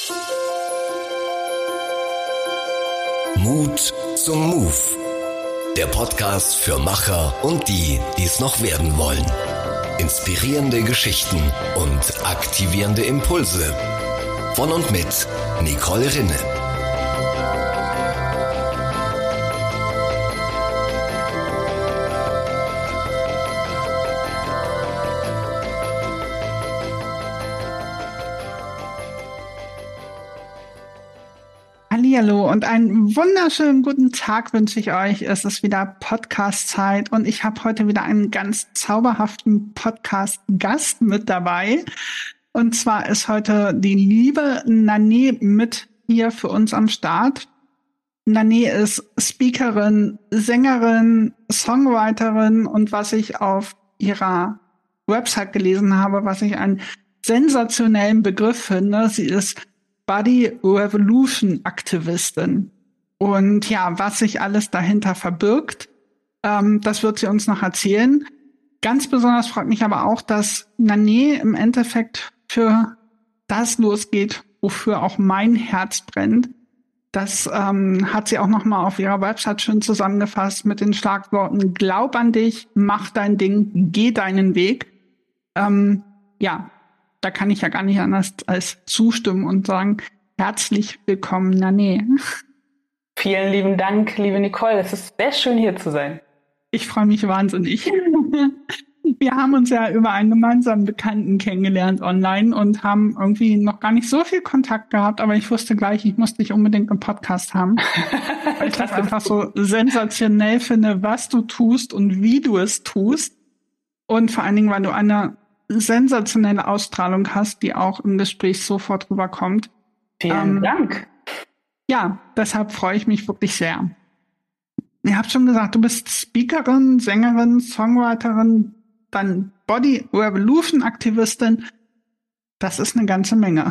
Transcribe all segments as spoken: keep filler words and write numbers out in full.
Mut zum Move. Der Podcast für Macher und die, die es noch werden wollen. Inspirierende Geschichten und aktivierende Impulse. Von und mit Nicole Rinne. Hallihallo und einen wunderschönen guten Tag wünsche ich euch. Es ist wieder Podcast-Zeit und ich habe heute wieder einen ganz zauberhaften Podcast-Gast mit dabei. Und zwar ist heute die liebe Nané mit hier für uns am Start. Nané ist Speakerin, Sängerin, Songwriterin und was ich auf ihrer Website gelesen habe, was ich einen sensationellen Begriff finde, sie ist Body Revolution Aktivistin. Und ja, was sich alles dahinter verbirgt, ähm, das wird sie uns noch erzählen. Ganz besonders freut mich aber auch, dass Nané im Endeffekt für das losgeht, wofür auch mein Herz brennt. Das ähm, hat sie auch noch mal auf ihrer Website schön zusammengefasst mit den Schlagworten: Glaub an dich, mach dein Ding, geh deinen Weg. Ähm, ja, da kann ich ja gar nicht anders als zustimmen und sagen, herzlich willkommen, Nané. Vielen lieben Dank, liebe Nicole. Es ist sehr schön, hier zu sein. Ich freue mich wahnsinnig. Wir haben uns ja über einen gemeinsamen Bekannten kennengelernt online und haben irgendwie noch gar nicht so viel Kontakt gehabt, aber ich wusste gleich, ich muss dich unbedingt im Podcast haben. Weil ich das einfach so sensationell finde, was du tust und wie du es tust. Und vor allen Dingen, weil du eine sensationelle Ausstrahlung hast, die auch im Gespräch sofort rüberkommt. Vielen ähm, Dank. Ja, deshalb freue ich mich wirklich sehr. Ihr habt schon gesagt, du bist Speakerin, Sängerin, Songwriterin, dann Body Revolution Aktivistin. Das ist eine ganze Menge.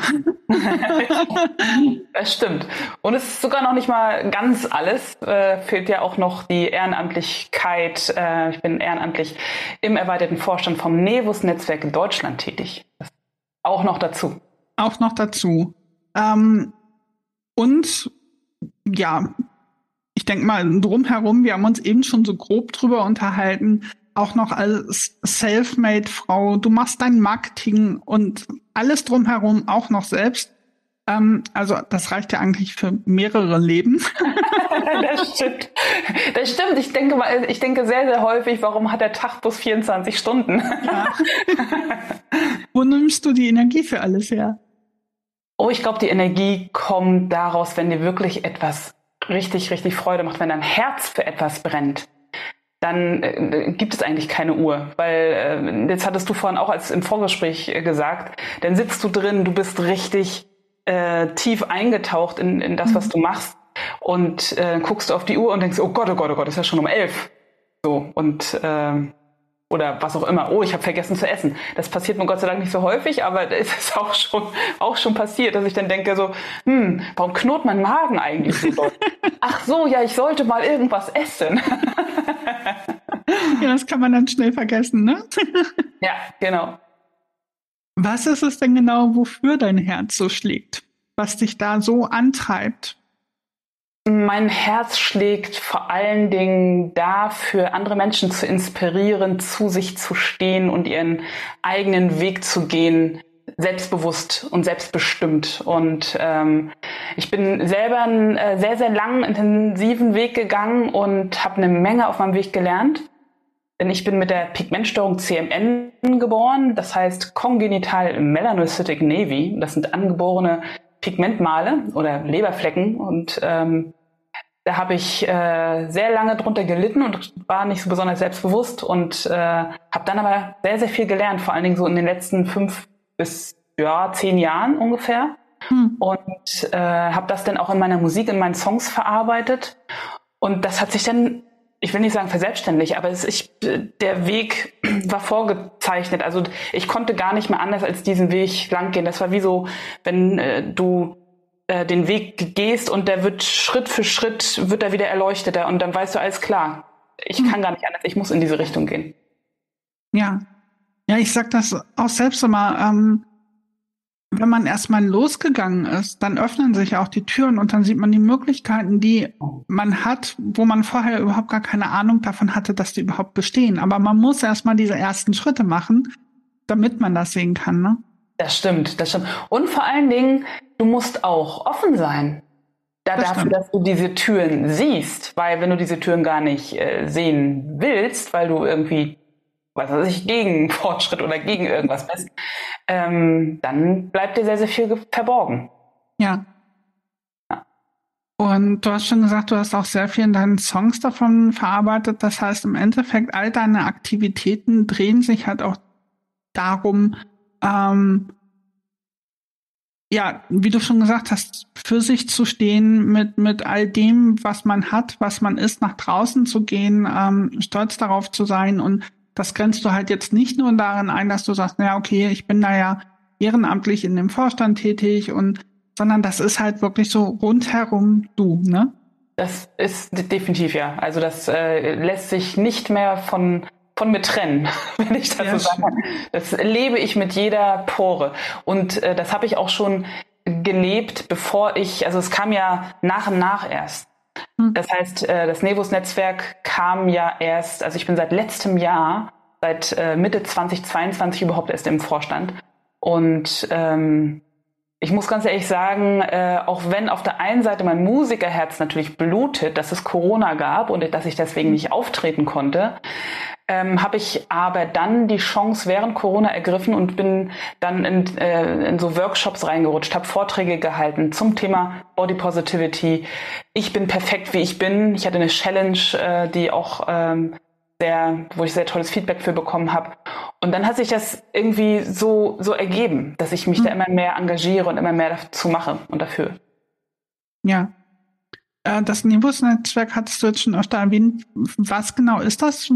Das stimmt. Und es ist sogar noch nicht mal ganz alles. Äh, fehlt ja auch noch die Ehrenamtlichkeit. Äh, ich bin ehrenamtlich im erweiterten Vorstand vom Nevus-Netzwerk in Deutschland tätig. Das auch noch dazu. Auch noch dazu. Ähm, und ja, ich denke mal drumherum, wir haben uns eben schon so grob drüber unterhalten, auch noch als Selfmade-Frau, du machst dein Marketing und alles drumherum auch noch selbst. Ähm, also das reicht ja eigentlich für mehrere Leben. Das stimmt. Das stimmt. Ich denke mal, ich denke sehr, sehr häufig, warum hat der Tag bloß vierundzwanzig Stunden? Ja. Wo nimmst du die Energie für alles her? Oh, ich glaube, die Energie kommt daraus, wenn dir wirklich etwas richtig, richtig Freude macht, wenn dein Herz für etwas brennt. Dann äh, gibt es eigentlich keine Uhr, weil äh, jetzt hattest du vorhin auch als im Vorgespräch äh, gesagt, dann sitzt du drin, du bist richtig äh, tief eingetaucht in, in das, mhm. was du machst und äh, guckst du auf die Uhr und denkst, oh Gott, oh Gott, oh Gott, ist ja schon um elf. So und äh, oder was auch immer. Oh, ich habe vergessen zu essen. Das passiert mir Gott sei Dank nicht so häufig, aber es ist auch schon auch schon passiert, dass ich dann denke so, hm, warum knurrt mein Magen eigentlich so doll? Ach so, ja, ich sollte mal irgendwas essen. Ja, das kann man dann schnell vergessen, ne? Ja, genau. Was ist es denn genau, wofür dein Herz so schlägt? Was dich da so antreibt? Mein Herz schlägt vor allen Dingen dafür, andere Menschen zu inspirieren, zu sich zu stehen und ihren eigenen Weg zu gehen, selbstbewusst und selbstbestimmt. Und ähm, ich bin selber einen äh, sehr, sehr langen, intensiven Weg gegangen und habe eine Menge auf meinem Weg gelernt. Denn ich bin mit der Pigmentstörung C M N geboren, das heißt Congenital Melanocytic Nevi. Das sind angeborene Pigmentmale oder Leberflecken und ähm, da habe ich äh, sehr lange drunter gelitten und war nicht so besonders selbstbewusst und äh, habe dann aber sehr, sehr viel gelernt, vor allen Dingen so in den letzten fünf bis ja, zehn Jahren ungefähr. Hm. Und äh, habe das dann auch in meiner Musik, in meinen Songs verarbeitet. Und das hat sich dann, ich will nicht sagen verselbstständigt, aber es, ich, der Weg war vorgezeichnet. Also ich konnte gar nicht mehr anders als diesen Weg lang gehen. Das war wie so, wenn äh, du äh, den Weg gehst und der wird Schritt für Schritt, wird er wieder erleuchteter und dann weißt du, alles klar, ich hm. kann gar nicht anders, ich muss in diese Richtung gehen. Ja, ja, ich sag das auch selbst immer, ähm, wenn man erstmal losgegangen ist, dann öffnen sich auch die Türen und dann sieht man die Möglichkeiten, die man hat, wo man vorher überhaupt gar keine Ahnung davon hatte, dass die überhaupt bestehen. Aber man muss erstmal diese ersten Schritte machen, damit man das sehen kann, ne? Das stimmt, das stimmt. Und vor allen Dingen, du musst auch offen sein. Da Das dafür, stimmt. dass du diese Türen siehst. Weil wenn du diese Türen gar nicht äh, sehen willst, weil du irgendwie, was weiß ich, gegen Fortschritt oder gegen irgendwas bist, ähm, dann bleibt dir sehr, sehr viel ge- verborgen. Ja. Ja. Und du hast schon gesagt, du hast auch sehr viel in deinen Songs davon verarbeitet. Das heißt, im Endeffekt, all deine Aktivitäten drehen sich halt auch darum, ähm, ja, wie du schon gesagt hast, für sich zu stehen, mit, mit all dem, was man hat, was man ist, nach draußen zu gehen, ähm, stolz darauf zu sein. Und das grenzt du halt jetzt nicht nur darin ein, dass du sagst, naja, okay, ich bin da ja ehrenamtlich in dem Vorstand tätig und, sondern das ist halt wirklich so rundherum du, ne? Das ist de- definitiv ja. Also das äh, lässt sich nicht mehr von von mir trennen, wenn ich das Sehr so sagen kann. Das lebe ich mit jeder Pore. Und äh, das habe ich auch schon gelebt, bevor ich, also es kam ja nach und nach erst. Hm. Das heißt, äh, das Nevus-Netzwerk kam ja erst, also ich bin seit letztem Jahr, seit äh, Mitte zweitausendzweiundzwanzig überhaupt erst im Vorstand. Und ähm, ich muss ganz ehrlich sagen, äh, auch wenn auf der einen Seite mein Musikerherz natürlich blutet, dass es Corona gab und dass ich deswegen nicht auftreten konnte, ähm, habe ich aber dann die Chance während Corona ergriffen und bin dann in, äh, in so Workshops reingerutscht, habe Vorträge gehalten zum Thema Body Positivity. Ich bin perfekt, wie ich bin. Ich hatte eine Challenge, äh, die auch ähm, sehr, wo ich sehr tolles Feedback für bekommen habe. Und dann hat sich das irgendwie so so ergeben, dass ich mich Mhm. da immer mehr engagiere und immer mehr dazu mache und dafür. Ja. Äh, Das Nevus-Netzwerk hattest du jetzt schon öfter erwähnt. Was genau ist das?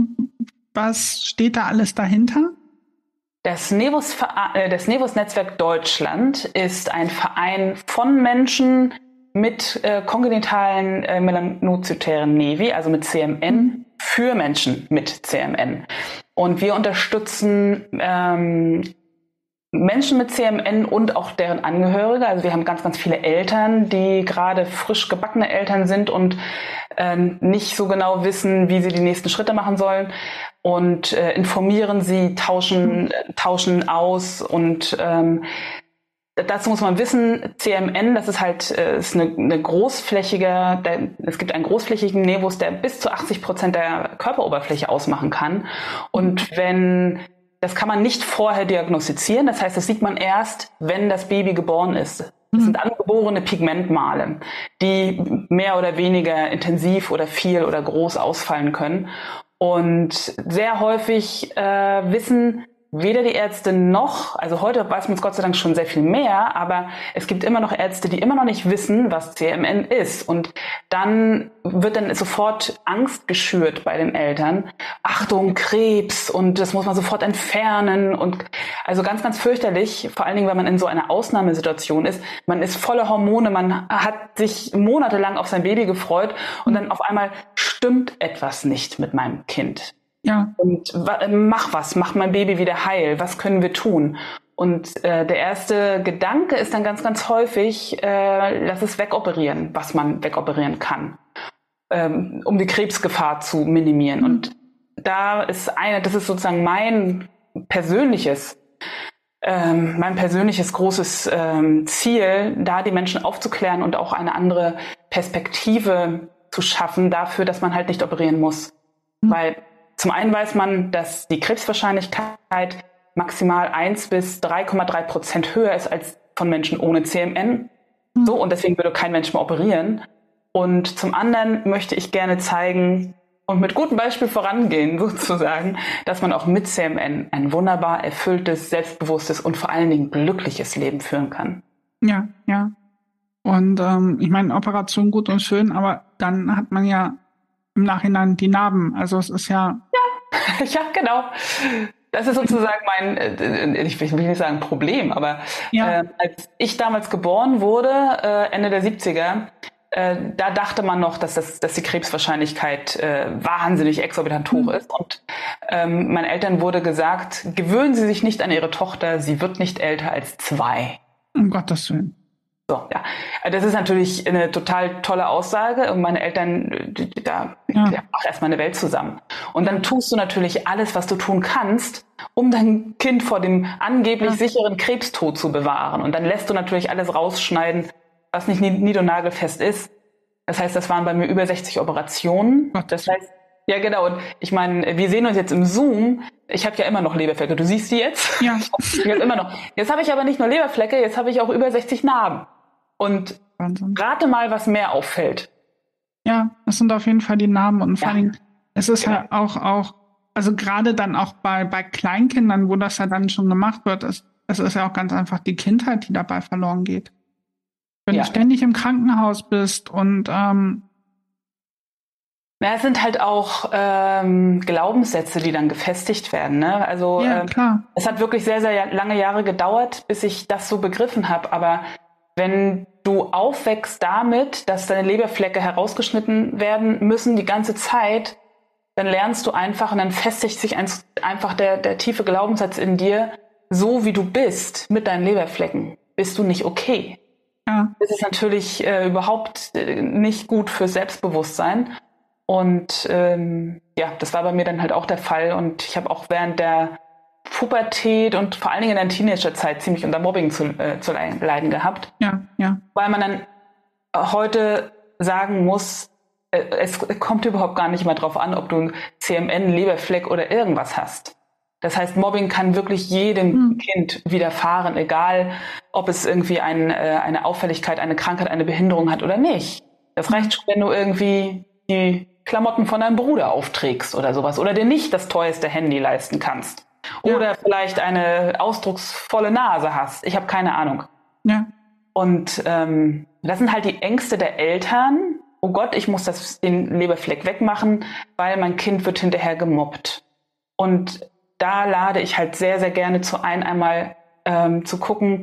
Was steht da alles dahinter? Das Nevus, äh, das Nevus-Netzwerk Deutschland ist ein Verein von Menschen mit äh, kongenitalen äh, melanozytären Nevi, also mit C M N, Mhm. für Menschen mit C M N. Und wir unterstützen ähm, Menschen mit C M N und auch deren Angehörige. Also wir haben ganz, ganz viele Eltern, die gerade frisch gebackene Eltern sind und äh, nicht so genau wissen, wie sie die nächsten Schritte machen sollen. Und äh, informieren sie, tauschen, äh, tauschen aus. Und ähm, dazu muss man wissen, C M N, das ist halt äh, ist eine, eine großflächige, der, es gibt einen großflächigen Nevus, der bis zu achtzig Prozent der Körperoberfläche ausmachen kann. Und wenn das kann man nicht vorher diagnostizieren. Das heißt, das sieht man erst, wenn das Baby geboren ist. Das sind angeborene Pigmentmale, die mehr oder weniger intensiv oder viel oder groß ausfallen können. Und sehr häufig äh, wissen weder die Ärzte noch, also heute weiß man es Gott sei Dank schon sehr viel mehr, aber es gibt immer noch Ärzte, die immer noch nicht wissen, was C M N ist. Und dann wird dann sofort Angst geschürt bei den Eltern. Achtung, Krebs, und das muss man sofort entfernen. Und also ganz, ganz fürchterlich, vor allen Dingen, wenn man in so einer Ausnahmesituation ist. Man ist voller Hormone, man hat sich monatelang auf sein Baby gefreut und dann auf einmal stimmt etwas nicht mit meinem Kind. Ja. Und wa- mach was, mach mein Baby wieder heil, was können wir tun? Und äh, der erste Gedanke ist dann ganz, ganz häufig, äh, lass es wegoperieren, was man wegoperieren kann, ähm, um die Krebsgefahr zu minimieren. Und da ist eine, das ist sozusagen mein persönliches, ähm, mein persönliches großes ähm, Ziel, da die Menschen aufzuklären und auch eine andere Perspektive zu schaffen dafür, dass man halt nicht operieren muss. Mhm. Weil zum einen weiß man, dass die Krebswahrscheinlichkeit maximal eins bis drei Komma drei Prozent höher ist als von Menschen ohne C M N. Mhm. So, und deswegen würde kein Mensch mehr operieren. Und zum anderen möchte ich gerne zeigen und mit gutem Beispiel vorangehen, sozusagen, dass man auch mit C M N ein wunderbar erfülltes, selbstbewusstes und vor allen Dingen glückliches Leben führen kann. Ja, ja. Und ähm, ich meine, Operation gut und schön, aber dann hat man ja im Nachhinein die Narben. Also es ist ja... Ja, ja, genau. Das ist sozusagen mein, äh, ich will nicht sagen Problem, aber ja. äh, als ich damals geboren wurde, äh, Ende der siebziger, äh, da dachte man noch, dass, das, dass die Krebswahrscheinlichkeit äh, wahnsinnig exorbitant hoch ist. Und ähm, meinen Eltern wurde gesagt, gewöhnen Sie sich nicht an Ihre Tochter, sie wird nicht älter als zwei. Um Gottes Willen. So, ja. Das ist natürlich eine total tolle Aussage. Und meine Eltern, da ja. auch erstmal eine Welt zusammen. Und dann tust du natürlich alles, was du tun kannst, um dein Kind vor dem angeblich ja. sicheren Krebstod zu bewahren. Und dann lässt du natürlich alles rausschneiden, was nicht nied- und nagelfest ist. Das heißt, das waren bei mir über sechzig Operationen. Das heißt, ja genau. Und ich meine, wir sehen uns jetzt im Zoom. Ich habe ja immer noch Leberflecke. Du siehst die jetzt? Ja. Jetzt immer noch. Jetzt habe ich aber nicht nur Leberflecke, jetzt habe ich auch über sechzig Narben. Und Wahnsinn. Rate mal, was mehr auffällt. Ja, das sind auf jeden Fall die Narben. Und vor ja. allem, es ist ja auch, auch, also gerade dann auch bei, bei Kleinkindern, wo das ja dann schon gemacht wird, es, es ist ja auch ganz einfach die Kindheit, die dabei verloren geht. Wenn ja. du ständig im Krankenhaus bist und ähm, Na, es sind halt auch ähm, Glaubenssätze, die dann gefestigt werden. Ne? Also ja, ähm, klar. Es hat wirklich sehr, sehr lange Jahre gedauert, bis ich das so begriffen habe. Aber wenn du aufwächst damit, dass deine Leberflecke herausgeschnitten werden müssen die ganze Zeit, dann lernst du einfach und dann festigt sich ein, einfach der, der tiefe Glaubenssatz in dir, so wie du bist mit deinen Leberflecken, bist du nicht okay. Ja. Das ist natürlich äh, überhaupt äh, nicht gut fürs Selbstbewusstsein. Und ähm, ja, das war bei mir dann halt auch der Fall. Und ich habe auch während der Pubertät und vor allen Dingen in der Teenagerzeit ziemlich unter Mobbing zu, äh, zu leiden gehabt. Ja, ja. Weil man dann heute sagen muss, äh, es kommt überhaupt gar nicht mehr drauf an, ob du ein C M N, Leberfleck oder irgendwas hast. Das heißt, Mobbing kann wirklich jedem hm. Kind widerfahren, egal ob es irgendwie ein, äh, eine Auffälligkeit, eine Krankheit, eine Behinderung hat oder nicht. Das reicht schon, wenn du irgendwie die Klamotten von deinem Bruder aufträgst oder sowas oder dir nicht das teuerste Handy leisten kannst. Oder ja. vielleicht eine ausdrucksvolle Nase hast. Ich habe keine Ahnung. Ja. Und ähm, das sind halt die Ängste der Eltern. Oh Gott, ich muss das, den Leberfleck wegmachen, weil mein Kind wird hinterher gemobbt. Und da lade ich halt sehr, sehr gerne zu ein, einmal ähm, zu gucken,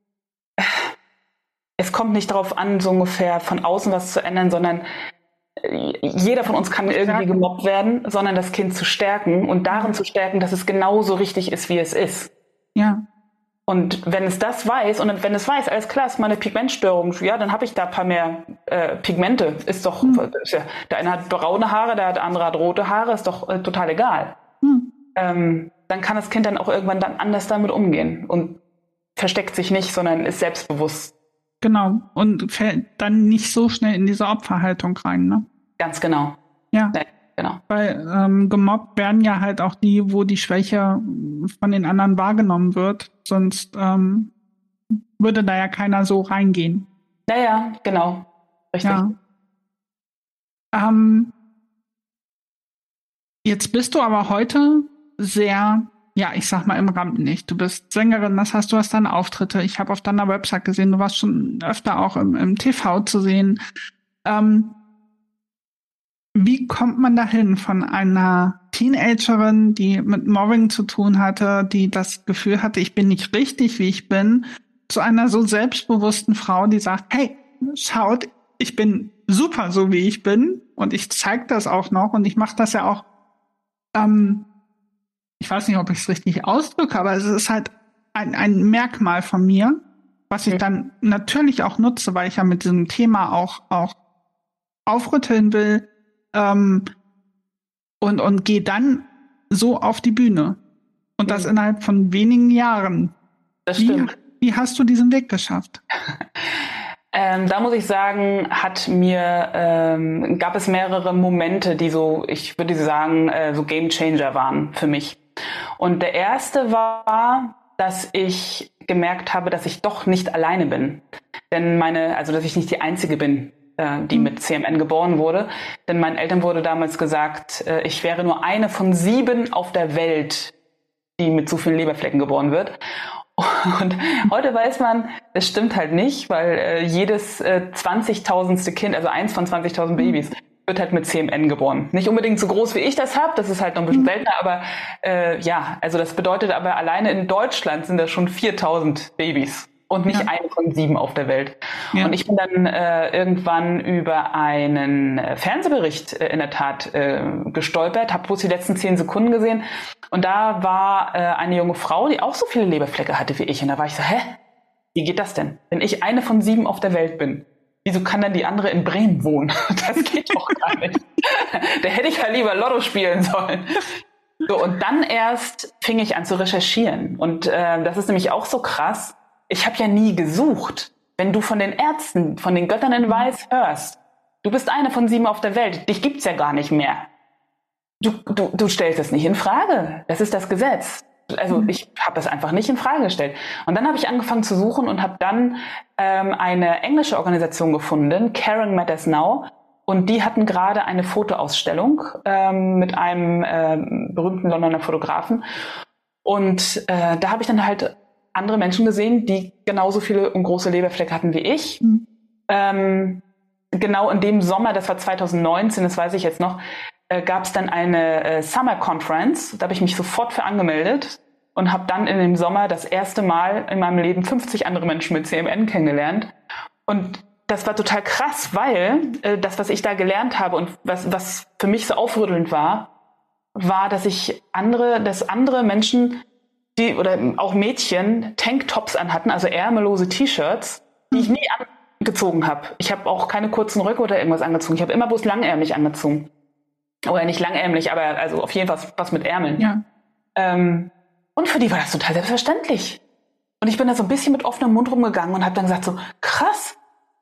es kommt nicht darauf an, so ungefähr von außen was zu ändern, sondern jeder von uns kann irgendwie gemobbt werden, sondern das Kind zu stärken und darin zu stärken, dass es genauso richtig ist, wie es ist. Ja. Und wenn es das weiß, und wenn es weiß, alles klar, ist mal eine Pigmentstörung, ja, dann habe ich da ein paar mehr äh, Pigmente. Ist doch, hm. ist ja, der eine hat braune Haare, der andere hat rote Haare, ist doch äh, total egal. Hm. Ähm, dann kann das Kind dann auch irgendwann dann anders damit umgehen und versteckt sich nicht, sondern ist selbstbewusst. Genau, und fällt dann nicht so schnell in diese Opferhaltung rein, ne? Ganz genau. Ja, ja genau. Weil ähm, gemobbt werden ja halt auch die, wo die Schwäche von den anderen wahrgenommen wird. Sonst ähm, würde da ja keiner so reingehen. Ja, ja, genau. Richtig. Ja. Ähm, jetzt bist du aber heute sehr... Ja, ich sag mal im Rampenlicht. Du bist Sängerin, das heißt, du hast deine Auftritte. Ich habe auf deiner Website gesehen, du warst schon öfter auch im, im T V zu sehen. Ähm, wie kommt man dahin von einer Teenagerin, die mit Mobbing zu tun hatte, die das Gefühl hatte, ich bin nicht richtig, wie ich bin, zu einer so selbstbewussten Frau, die sagt, hey, schaut, ich bin super, so wie ich bin und ich zeige das auch noch und ich mache das ja auch ähm, ich weiß nicht, ob ich es richtig ausdrücke, aber es ist halt ein, ein Merkmal von mir, was ich dann natürlich auch nutze, weil ich ja mit diesem Thema auch, auch aufrütteln will ähm, und, und gehe dann so auf die Bühne. Und das innerhalb von wenigen Jahren. Das stimmt. Wie, wie hast du diesen Weg geschafft? Ähm, da muss ich sagen, hat mir ähm, gab es mehrere Momente, die so, ich würde sagen, äh, so Game Changer waren für mich. Und der erste war, dass ich gemerkt habe, dass ich doch nicht alleine bin. Denn meine, also dass ich nicht die Einzige bin, äh, die mit C M N geboren wurde. Denn meinen Eltern wurde damals gesagt, äh, ich wäre nur eine von sieben auf der Welt, die mit so vielen Leberflecken geboren wird. Und heute weiß man, es stimmt halt nicht, weil äh, jedes äh, zwanzigtausendste Kind, also eins von zwanzigtausend Babys, wird halt mit C M N geboren. Nicht unbedingt so groß, wie ich das habe, das ist halt noch ein bisschen seltener, aber äh, ja, also das bedeutet aber, alleine in Deutschland sind das schon viertausend Babys und nicht ja. eine von sieben auf der Welt. Ja. Und ich bin dann äh, irgendwann über einen äh, Fernsehbericht äh, in der Tat äh, gestolpert, habe bloß die letzten zehn Sekunden gesehen und da war äh, eine junge Frau, die auch so viele Leberflecke hatte wie ich und da war ich so, hä? wie geht das denn? Wenn ich eine von sieben auf der Welt bin, wieso kann dann die andere in Bremen wohnen? Das geht doch gar nicht. Da hätte ich ja lieber Lotto spielen sollen. So, und dann erst fing ich an zu recherchieren. Und äh, das ist nämlich auch so krass. Ich habe ja nie gesucht. Wenn du von den Ärzten, von den Göttern in Weiß hörst, du bist eine von sieben auf der Welt, dich gibt's ja gar nicht mehr. Du, du, du stellst es nicht in Frage. Das ist das Gesetz. Also ich habe es einfach nicht in Frage gestellt. Und dann habe ich angefangen zu suchen und habe dann ähm, eine englische Organisation gefunden, Caring Matters Now. Und die hatten gerade eine Fotoausstellung ähm, mit einem ähm, berühmten Londoner Fotografen. Und äh, da habe ich dann halt andere Menschen gesehen, die genauso viele und große Leberflecke hatten wie ich. Mhm. Ähm, genau in dem Sommer, das war zwanzig neunzehn, das weiß ich jetzt noch, äh, gab es dann eine äh, Summer Conference. Da habe ich mich sofort für angemeldet und habe dann in dem Sommer das erste Mal in meinem Leben fünfzig andere Menschen mit C M N kennengelernt. Und das war total krass, weil äh, das, was ich da gelernt habe und was, was für mich so aufrüttelnd war, war, dass ich andere, dass andere Menschen, die oder auch Mädchen Tanktops anhatten, also ärmellose T-Shirts, die ich nie angezogen habe. Ich habe auch keine kurzen Röcke oder irgendwas angezogen. Ich habe immer bloß langärmlich angezogen. Oder nicht langärmlich, aber also auf jeden Fall was, was mit Ärmeln. Ja. Ähm, und für die war das total selbstverständlich. Und ich bin da so ein bisschen mit offenem Mund rumgegangen und habe dann gesagt so, krass,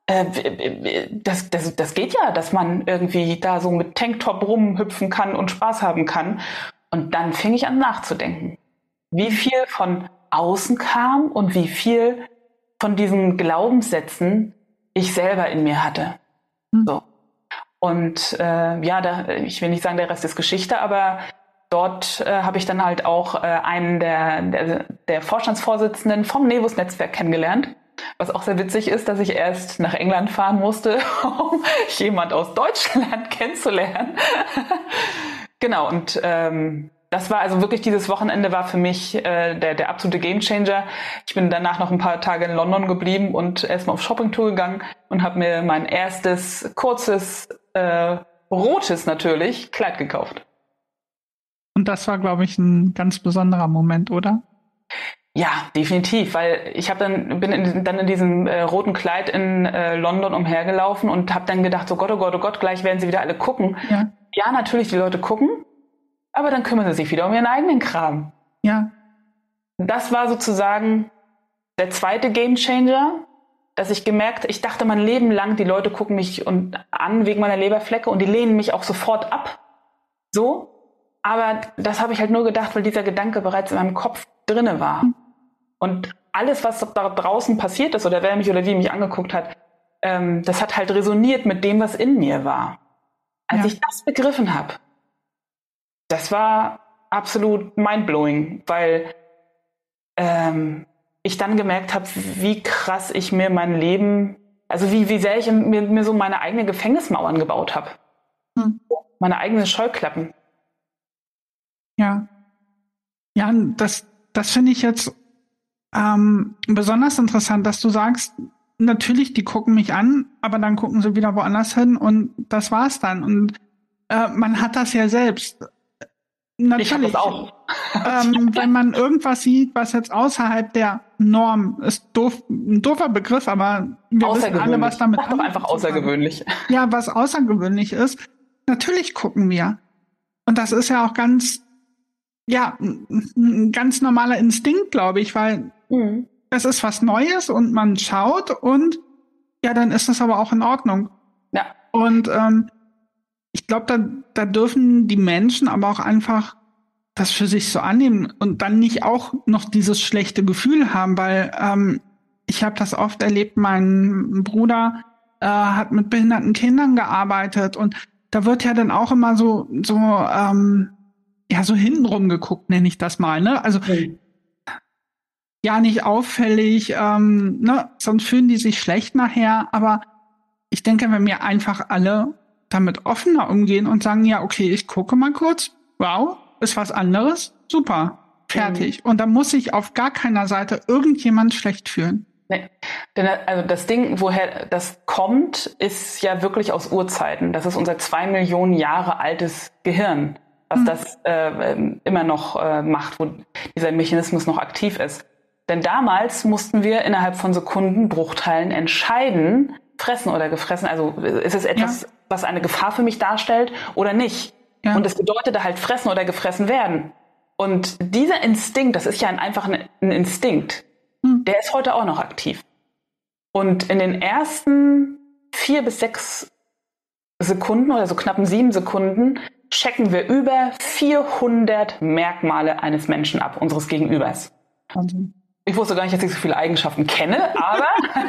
äh, das, das, das geht ja, dass man irgendwie da so mit Tanktop rumhüpfen kann und Spaß haben kann. Und dann fing ich an nachzudenken, wie viel von außen kam und wie viel von diesen Glaubenssätzen ich selber in mir hatte. Mhm. So. Und äh, ja, da, ich will nicht sagen, der Rest ist Geschichte, aber dort äh, habe ich dann halt auch äh, einen der, der, der Vorstandsvorsitzenden vom Nevus-Netzwerk kennengelernt. Was auch sehr witzig ist, dass ich erst nach England fahren musste, um jemand aus Deutschland kennenzulernen. Genau, und ähm, das war also wirklich, dieses Wochenende war für mich äh, der, der absolute Gamechanger. Ich bin danach noch ein paar Tage in London geblieben und erstmal auf Shoppingtour gegangen und habe mir mein erstes, kurzes, äh, rotes natürlich, Kleid gekauft. Und das war, glaube ich, ein ganz besonderer Moment, oder? Ja, definitiv, weil ich habe dann bin in, dann in diesem äh, roten Kleid in äh, London umhergelaufen und habe dann gedacht, so Gott, oh Gott, oh Gott, gleich werden sie wieder alle gucken. Ja, ja, natürlich, die Leute gucken, aber dann kümmern sie sich wieder um ihren eigenen Kram. Ja. Das war sozusagen der zweite Gamechanger, dass ich gemerkt, ich dachte mein Leben lang, die Leute gucken mich und an wegen meiner Leberflecke und die lehnen mich auch sofort ab. So. Aber das habe ich halt nur gedacht, weil dieser Gedanke bereits in meinem Kopf drinne war. Und alles, was da draußen passiert ist oder wer mich oder die mich angeguckt hat, ähm, das hat halt resoniert mit dem, was in mir war. Als ja. ich das begriffen habe, das war absolut mindblowing, weil ähm, ich dann gemerkt habe, wie krass ich mir mein Leben, also wie, wie sehr ich mir, mir so meine eigenen Gefängnismauern gebaut habe. Hm. Meine eigenen Scheuklappen. Ja. Ja, das, das finde ich jetzt ähm, besonders interessant, dass du sagst, natürlich, die gucken mich an, aber dann gucken sie wieder woanders hin und das war's dann. Und äh, man hat das ja selbst. Natürlich, ich habe das auch. ähm, wenn man irgendwas sieht, was jetzt außerhalb der Norm ist, doof, ein doofer Begriff, aber wir wissen alle, was damit Sag doch einfach außergewöhnlich. Ja, was außergewöhnlich ist. Natürlich gucken wir. Und das ist ja auch ganz Ja, ein ganz normaler Instinkt, glaube ich, weil mhm. es ist was Neues und man schaut und ja, dann ist das aber auch in Ordnung. Ja. Und ähm, ich glaube, da, da dürfen die Menschen aber auch einfach das für sich so annehmen und dann nicht auch noch dieses schlechte Gefühl haben, weil ähm, ich habe das oft erlebt, mein Bruder äh, hat mit behinderten Kindern gearbeitet und da wird ja dann auch immer so so ähm, ja, so hintenrum geguckt, nenne ich das mal, ne? Also, okay. ja, nicht auffällig, ähm, ne? Sonst fühlen die sich schlecht nachher. Aber ich denke, wenn wir einfach alle damit offener umgehen und sagen, ja, okay, ich gucke mal kurz, wow, ist was anderes, super, fertig. Mhm. Und da muss sich auf gar keiner Seite irgendjemand schlecht fühlen. Nee. Denn also das Ding, woher das kommt, ist ja wirklich aus Urzeiten. Das ist unser zwei Millionen Jahre altes Gehirn, was das äh, immer noch äh, macht, wo dieser Mechanismus noch aktiv ist. Denn damals mussten wir innerhalb von Sekundenbruchteilen entscheiden, fressen oder gefressen. Also ist es etwas, ja. was eine Gefahr für mich darstellt oder nicht? Ja. Und es bedeutete halt fressen oder gefressen werden. Und dieser Instinkt, das ist ja ein, einfach ein, ein Instinkt, hm. der ist heute auch noch aktiv. Und in den ersten vier bis sechs Sekunden oder so knappen sieben Sekunden checken wir über vierhundert Merkmale eines Menschen ab, unseres Gegenübers. Wahnsinn. Ich wusste gar nicht, dass ich so viele Eigenschaften kenne, aber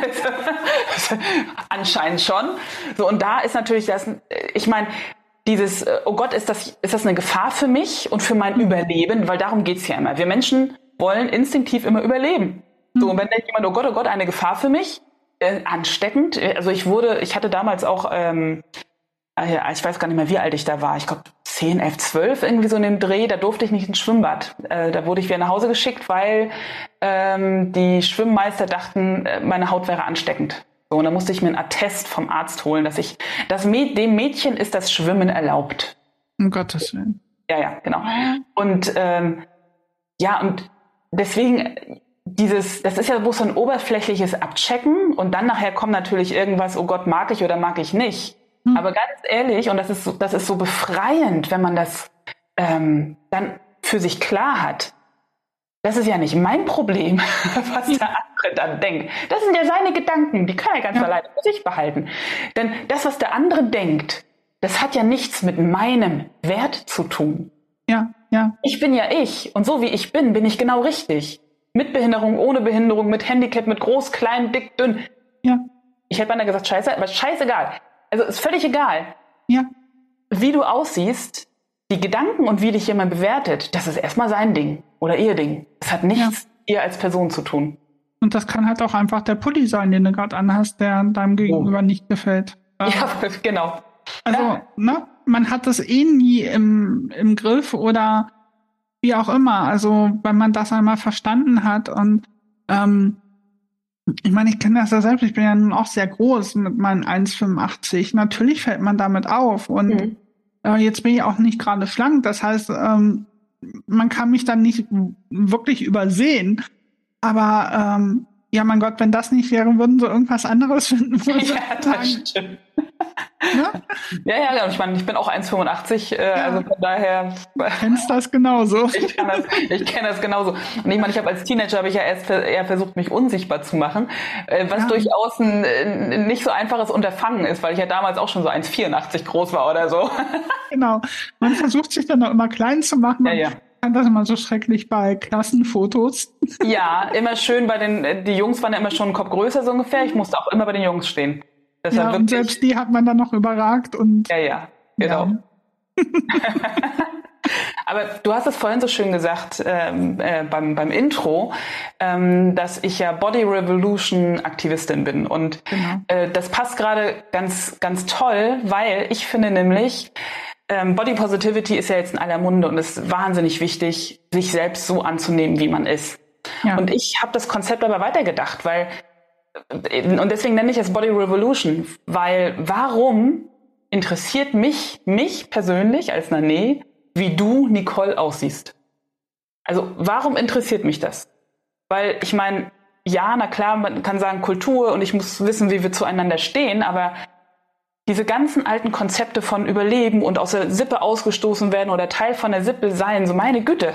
anscheinend schon. So, und da ist natürlich das, ich meine, dieses, oh Gott, ist das, ist das eine Gefahr für mich und für mein Überleben? Weil darum geht's ja immer. Wir Menschen wollen instinktiv immer überleben. So, und wenn denkt jemand, oh Gott, oh Gott, eine Gefahr für mich, äh, ansteckend. Also ich wurde, ich hatte damals auch, ähm, ich weiß gar nicht mehr, wie alt ich da war. Ich glaube zehn, elf, zwölf, irgendwie so in dem Dreh. Da durfte ich nicht ins Schwimmbad. Äh, da wurde ich wieder nach Hause geschickt, weil ähm, die Schwimmmeister dachten, meine Haut wäre ansteckend. So, und da musste ich mir einen Attest vom Arzt holen, dass ich, das Mäd- dem Mädchen ist das Schwimmen erlaubt. Um Gottes Willen. Ja, ja, genau. Und ähm, ja, und deswegen dieses, das ist ja bloß so ein oberflächliches Abchecken und dann nachher kommt natürlich irgendwas, oh Gott, mag ich oder mag ich nicht. Hm. Aber ganz ehrlich, und das ist so, das ist so befreiend, wenn man das ähm, dann für sich klar hat. Das ist ja nicht mein Problem, was der andere dann denkt. Das sind ja seine Gedanken, die kann er ganz ja. alleine für sich behalten. Denn das, was der andere denkt, das hat ja nichts mit meinem Wert zu tun. Ja, ja. Ich bin ja ich und so wie ich bin, bin ich genau richtig. Mit Behinderung, ohne Behinderung, mit Handicap, mit groß, klein, dick, dünn. Ja. Ich hätte beinahe gesagt scheiße, aber scheißegal. Also ist völlig egal. Ja. Wie du aussiehst, die Gedanken und wie dich jemand bewertet, das ist erstmal sein Ding oder ihr Ding. Das hat nichts ja. ihr als Person zu tun. Und das kann halt auch einfach der Pulli sein, den du gerade anhast, der deinem Gegenüber oh. nicht gefällt. Ja, genau. Also, ja. ne, man hat das eh nie im, im Griff oder wie auch immer. Also, wenn man das einmal verstanden hat und ähm, ich meine, ich kenne das ja selbst, ich bin ja nun auch sehr groß mit meinen eins Komma fünfundachtzig. Natürlich fällt man damit auf und mhm. äh, jetzt bin ich auch nicht gerade schlank. Das heißt, ähm, man kann mich dann nicht wirklich übersehen. Aber ähm, ja, mein Gott, wenn das nicht wäre, würden sie irgendwas anderes finden. Ja, das stimmt. Ja? Ja, ja, ja. Ich meine, ich bin auch eins Komma fünfundachtzig, äh, ja. also von daher. Du kennst das genauso. Ich kenne das, ich kenn das genauso. Und ich meine, ich habe als Teenager habe ich ja erst eher versucht, mich unsichtbar zu machen, äh, was ja. durchaus ein, ein nicht so einfaches Unterfangen ist, weil ich ja damals auch schon so eins Komma vierundachtzig groß war oder so. Genau. Man versucht sich dann auch immer klein zu machen. Ja, ja. Ich fand das immer so schrecklich bei Klassenfotos. Ja, immer schön bei den, die Jungs waren ja immer schon einen Kopf größer so ungefähr. Ich musste auch immer bei den Jungs stehen. Das ja, und selbst die hat man dann noch überragt. Und ja, ja, genau. Ja. Aber du hast es vorhin so schön gesagt ähm, äh, beim, beim Intro, ähm, dass ich ja Body Revolution Aktivistin bin. Und genau. äh, das passt gerade ganz, ganz toll, weil ich finde nämlich, ähm, Body Positivity ist ja jetzt in aller Munde und es ist wahnsinnig wichtig, sich selbst so anzunehmen, wie man ist. Ja. Und ich habe das Konzept aber weitergedacht, weil und deswegen nenne ich es Body Revolution, weil warum interessiert mich, mich persönlich als Nané, wie du, Nicole, aussiehst? Also warum interessiert mich das? Weil ich meine, ja, na klar, man kann sagen Kultur und ich muss wissen, wie wir zueinander stehen, aber diese ganzen alten Konzepte von Überleben und aus der Sippe ausgestoßen werden oder Teil von der Sippe sein, so meine Güte.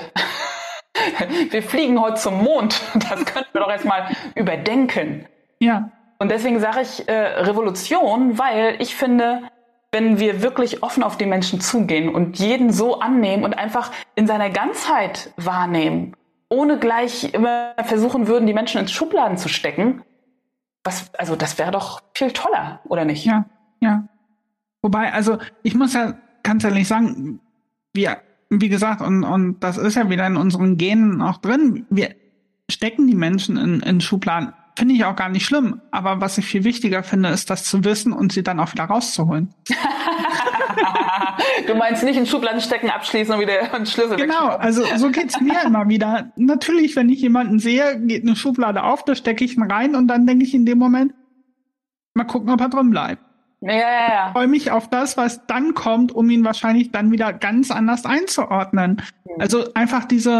Wir fliegen heute zum Mond, das könnten wir doch erstmal überdenken. Ja. Und deswegen sage ich äh, Revolution, weil ich finde, wenn wir wirklich offen auf die Menschen zugehen und jeden so annehmen und einfach in seiner Ganzheit wahrnehmen, ohne gleich immer versuchen würden, die Menschen ins Schubladen zu stecken, was, also das wäre doch viel toller, oder nicht? Ja, ja. Wobei, also ich muss ja ganz ehrlich sagen, wir, wie gesagt, und, und das ist ja wieder in unseren Genen auch drin, wir stecken die Menschen in, in Schubladen. Finde ich auch gar nicht schlimm. Aber was ich viel wichtiger finde, ist das zu wissen und sie dann auch wieder rauszuholen. Du meinst nicht in Schubladen stecken, abschließen und wieder einen Schlüssel Genau, also so geht's mir immer wieder. Natürlich, wenn ich jemanden sehe, geht eine Schublade auf, da stecke ich ihn rein und dann denke ich in dem Moment, mal gucken, ob er drin bleibt. Ja, ja, ja. Ich freue mich auf das, was dann kommt, um ihn wahrscheinlich dann wieder ganz anders einzuordnen. Mhm. Also einfach diese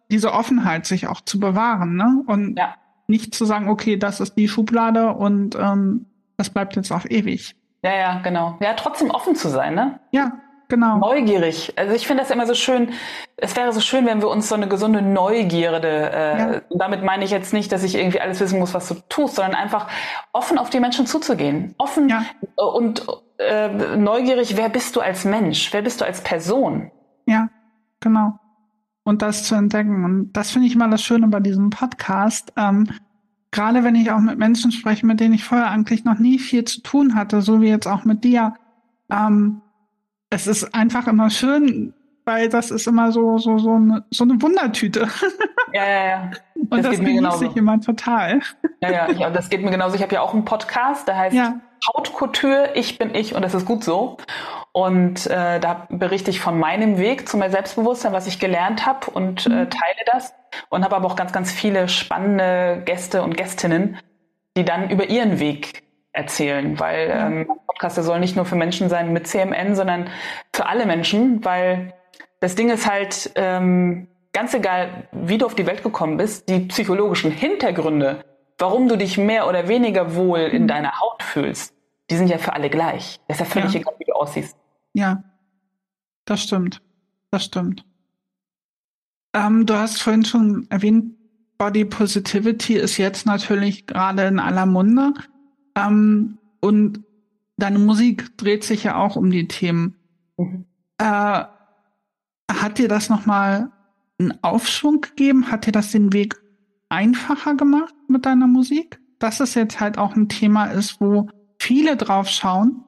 diese Offenheit sich auch zu bewahren, ne? Und ja. nicht zu sagen, okay, das ist die Schublade und ähm, das bleibt jetzt auf ewig. Ja, ja, genau. Ja, trotzdem offen zu sein, ne? Ja, genau. Neugierig. Also ich finde das immer so schön, es wäre so schön, wenn wir uns so eine gesunde Neugierde, äh, ja. damit meine ich jetzt nicht, dass ich irgendwie alles wissen muss, was du tust, sondern einfach offen auf die Menschen zuzugehen. Offen ja. und äh, neugierig, wer bist du als Mensch? Wer bist du als Person? Ja, genau. Und das zu entdecken. Und das finde ich immer das Schöne bei diesem Podcast. Ähm, gerade wenn ich auch mit Menschen spreche, mit denen ich vorher eigentlich noch nie viel zu tun hatte, so wie jetzt auch mit dir, ähm, es ist einfach immer schön, weil das ist immer so so so eine, so eine Wundertüte. Ja, ja, ja. Und das, das genieße ich immer total. Ja, ja, ich, das geht mir genauso. Ich habe ja auch einen Podcast, der heißt ja. Haute Couture, ich bin ich und das ist gut so. Und äh, da berichte ich von meinem Weg zu mehr Selbstbewusstsein, was ich gelernt habe und äh, teile das. Und habe aber auch ganz, ganz viele spannende Gäste und Gästinnen, die dann über ihren Weg erzählen, weil ähm, Podcast, der soll nicht nur für Menschen sein mit C M N, sondern für alle Menschen, weil das Ding ist halt, ähm, ganz egal, wie du auf die Welt gekommen bist, die psychologischen Hintergründe, warum du dich mehr oder weniger wohl in deiner Haut fühlst, die sind ja für alle gleich. Das ist ja völlig ja. egal, wie du aussiehst. Ja, das stimmt. Das stimmt. Ähm, du hast vorhin schon erwähnt, Body Positivity ist jetzt natürlich gerade in aller Munde. Ähm, und deine Musik dreht sich ja auch um die Themen. Mhm. Äh, hat dir das nochmal einen Aufschwung gegeben? Hat dir das den Weg einfacher gemacht mit deiner Musik? Dass es jetzt halt auch ein Thema ist, wo viele drauf schauen?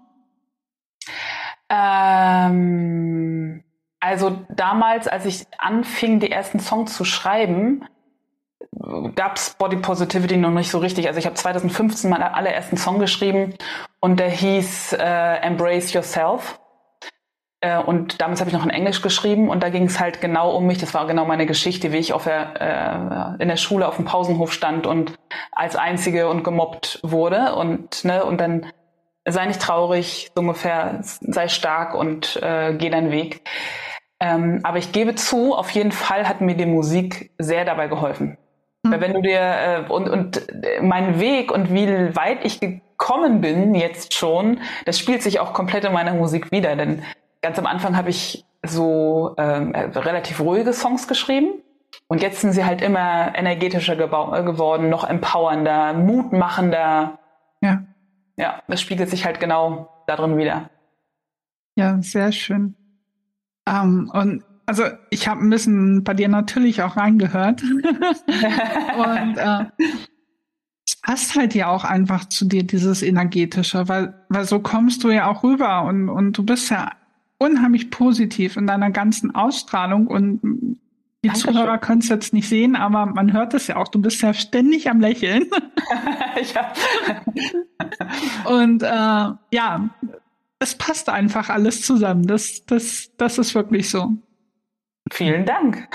Ähm, also damals, als ich anfing, die ersten Songs zu schreiben, gab's Body Positivity noch nicht so richtig. Also ich habe zwanzig fünfzehn meinen allerersten Song geschrieben und der hieß äh, Embrace Yourself. Äh, und damals habe ich noch in Englisch geschrieben und da ging es halt genau um mich. Das war genau meine Geschichte, wie ich auf der, äh, in der Schule auf dem Pausenhof stand und als Einzige und gemobbt wurde. Und, ne, und dann sei nicht traurig, so ungefähr, sei stark und äh, geh deinen Weg. Ähm, aber ich gebe zu, auf jeden Fall hat mir die Musik sehr dabei geholfen. Mhm. Weil wenn du dir, äh, und, und mein Weg und wie weit ich gekommen bin jetzt schon, das spielt sich auch komplett in meiner Musik wieder. Denn ganz am Anfang habe ich so ähm, relativ ruhige Songs geschrieben. Und jetzt sind sie halt immer energetischer geba- geworden, noch empowernder, mutmachender. Ja. Ja, das spiegelt sich halt genau darin wieder. Ja, sehr schön. Um, und also ich habe ein bisschen bei dir natürlich auch reingehört. Und äh, es passt halt ja auch einfach zu dir, dieses Energetische, weil, weil so kommst du ja auch rüber und, und du bist ja unheimlich positiv in deiner ganzen Ausstrahlung und die Dankeschön. Zuhörer können es jetzt nicht sehen, aber man hört es ja auch, du bist ja ständig am Lächeln. Ja. Und äh, ja, es passt einfach alles zusammen. Das, das, das ist wirklich so. Vielen Dank.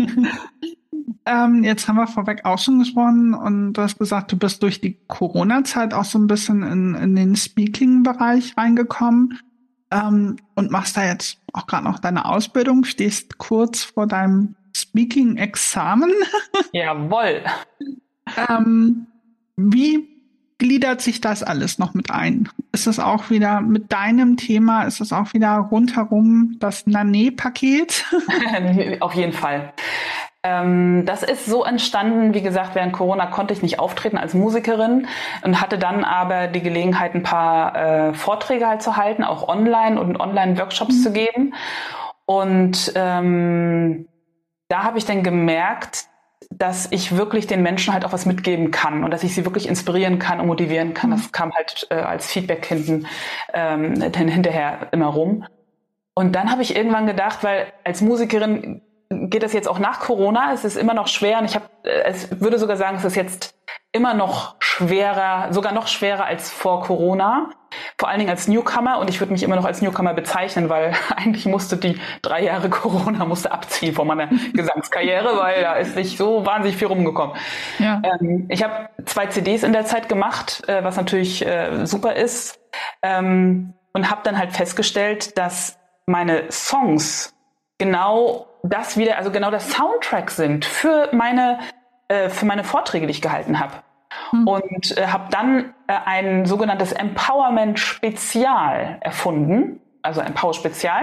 ähm, jetzt haben wir vorweg auch schon gesprochen und du hast gesagt, du bist durch die Corona-Zeit auch so ein bisschen in, in den Speaking-Bereich reingekommen ähm, und machst da jetzt auch gerade noch deine Ausbildung, stehst kurz vor deinem Speaking-Examen. Jawohl. ähm, wie gliedert sich das alles noch mit ein? Ist es auch wieder mit deinem Thema, ist es auch wieder rundherum das Nané-Paket? Auf jeden Fall. Ähm, das ist so entstanden, wie gesagt, während Corona konnte ich nicht auftreten als Musikerin und hatte dann aber die Gelegenheit, ein paar äh, Vorträge halt zu halten, auch online und Online-Workshops mhm. zu geben. Und ähm, da habe ich dann gemerkt, dass ich wirklich den Menschen halt auch was mitgeben kann und dass ich sie wirklich inspirieren kann und motivieren kann. Mhm. Das kam halt äh, als Feedback hinten ähm, hinterher immer rum. Und dann habe ich irgendwann gedacht, weil als Musikerin geht das jetzt auch nach Corona, es ist immer noch schwer und ich habe, es würde sogar sagen, es ist jetzt immer noch schwerer, sogar noch schwerer als vor Corona, vor allen Dingen als Newcomer und ich würde mich immer noch als Newcomer bezeichnen, weil eigentlich musste die drei Jahre Corona musste abziehen von meiner Gesangskarriere, weil da ist nicht so wahnsinnig viel rumgekommen. Ja. Ähm, ich habe zwei C Ds in der Zeit gemacht, äh, was natürlich äh, super ist ähm, und habe dann halt festgestellt, dass meine Songs genau das wieder, also genau das Soundtrack sind für meine, äh, für meine Vorträge, die ich gehalten habe. Hm. Und äh, habe dann äh, ein sogenanntes Empowerment-Spezial erfunden, also Empower-Spezial,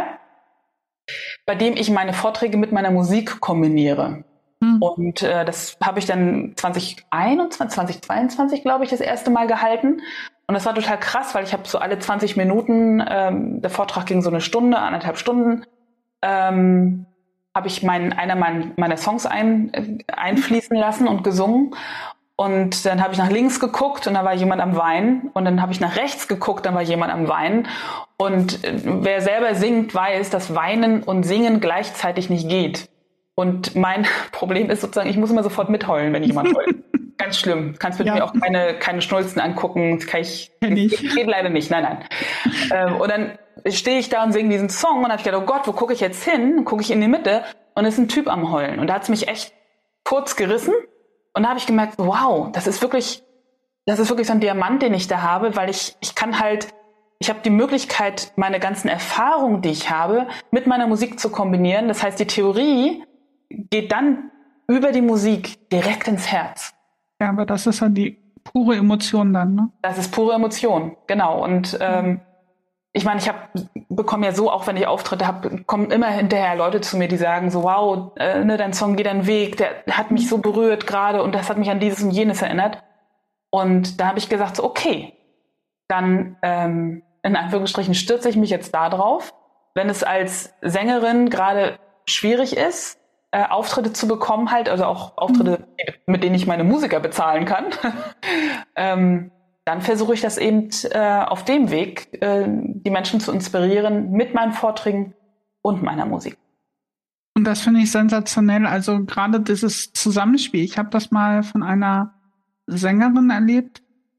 bei dem ich meine Vorträge mit meiner Musik kombiniere. Hm. Und äh, das habe ich dann zwanzig einundzwanzig, zwanzig zweiundzwanzig, glaube ich, das erste Mal gehalten. Und das war total krass, weil ich habe so alle zwanzig Minuten, ähm, der Vortrag ging so eine Stunde, anderthalb Stunden, ähm, habe ich mein, einer mein, meiner Songs ein, äh, einfließen lassen und gesungen. Und dann habe ich nach links geguckt und da war jemand am Weinen. Und dann habe ich nach rechts geguckt, dann war jemand am Weinen. Und äh, wer selber singt, weiß, dass Weinen und Singen gleichzeitig nicht geht. Und mein Problem ist sozusagen, ich muss immer sofort mitheulen, wenn jemand heult. Ganz schlimm. Kannst mit ja. mir auch keine, keine Schnulzen angucken. Das kann ich, nicht. Geht, geht leider nicht. Nein, nein. ähm, und dann stehe ich da und singe diesen Song und habe ich gedacht, oh Gott, wo gucke ich jetzt hin? Dann gucke ich in die Mitte und es ist ein Typ am Heulen. Und da hat es mich echt kurz gerissen. Und da habe ich gemerkt, wow, das ist wirklich, das ist wirklich so ein Diamant, den ich da habe, weil ich, ich kann halt, ich habe die Möglichkeit, meine ganzen Erfahrungen, die ich habe, mit meiner Musik zu kombinieren. Das heißt, die Theorie geht dann über die Musik direkt ins Herz. Ja, aber das ist ja die pure Emotion dann, ne? Das ist pure Emotion, genau. Und ähm, ich meine, ich habe bekomme ja so, auch wenn ich Auftritte habe, kommen immer hinterher Leute zu mir, die sagen so, wow, äh, ne, dein Song geht einen Weg, der hat mich so berührt gerade und das hat mich an dieses und jenes erinnert. Und da habe ich gesagt, so, okay, dann ähm, in Anführungsstrichen stürze ich mich jetzt da drauf. Wenn es als Sängerin gerade schwierig ist, äh, Auftritte zu bekommen halt, also auch Auftritte, mit denen ich meine Musiker bezahlen kann, ähm, dann versuche ich das eben äh, auf dem Weg, äh, die Menschen zu inspirieren mit meinen Vorträgen und meiner Musik. Und das finde ich sensationell. Also gerade dieses Zusammenspiel. Ich habe das mal von einer Sängerin erlebt.